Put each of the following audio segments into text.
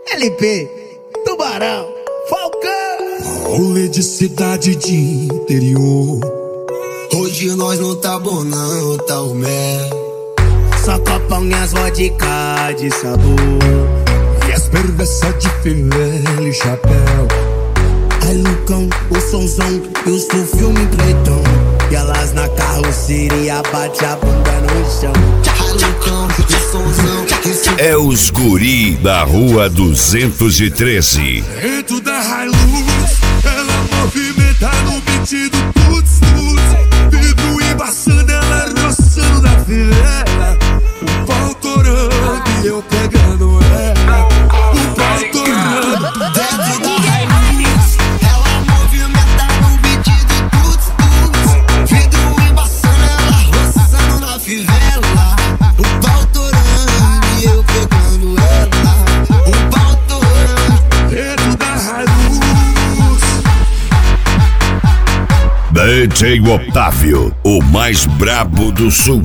LP, Tubarão, Falcão. Rolê de cidade de interior. Hoje nós não tá bom não, tá o mel. Só copão e as vodka de sabor. E as perversas de fivela e chapéu. Ai Lucão, o sonzão e os do filme pretão. E elas na carroceria bate a bunda no chão. Ai Lucão, o sonzão. É os guri da rua 213. Dentro da Hilux, ela movimenta no beat do tuts-tuts. Vidro embaçando, ela roçando na fivela. O pau torando e eu pegando ela. O pau torando. Dentro da Hilux, ela movimenta no beat do tuts-tuts. Vidro embaçando, ela roçando na fivela. O pau torando e eu pegando ela. O pau torando. Dentro da Hilux. DJ Otávio, o mais brabo do sul.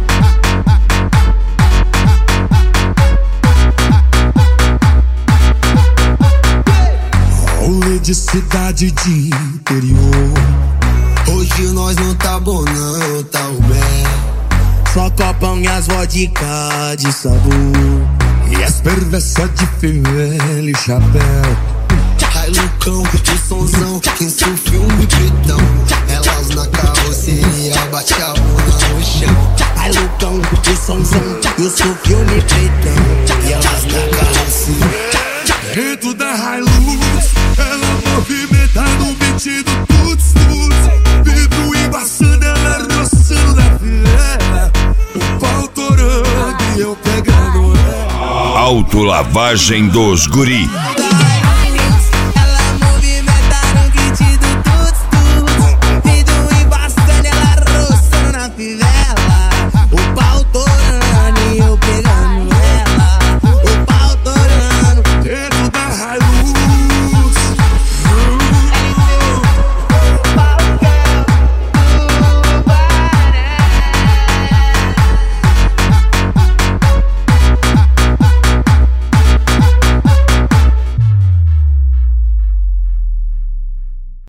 Rolê de cidade de interior. Hoje nós não tá bom não, tá o mel. Só copão e as vodka de sabor. E as perversas de fivela e chapéu. Ai Lucão, o sonzão, isso o filme pretão. Elas na carroceria bate a bunda no chão. Ai Lucão, o sonzão e os do filme pretão. E elas na carroceria. Dentro da Hilux, ela movimenta no beat do tuts-tuts. Vidro embaçando, ela roçando na fivela. O pau torando e eu pegando ela. Autolavagem dos guri.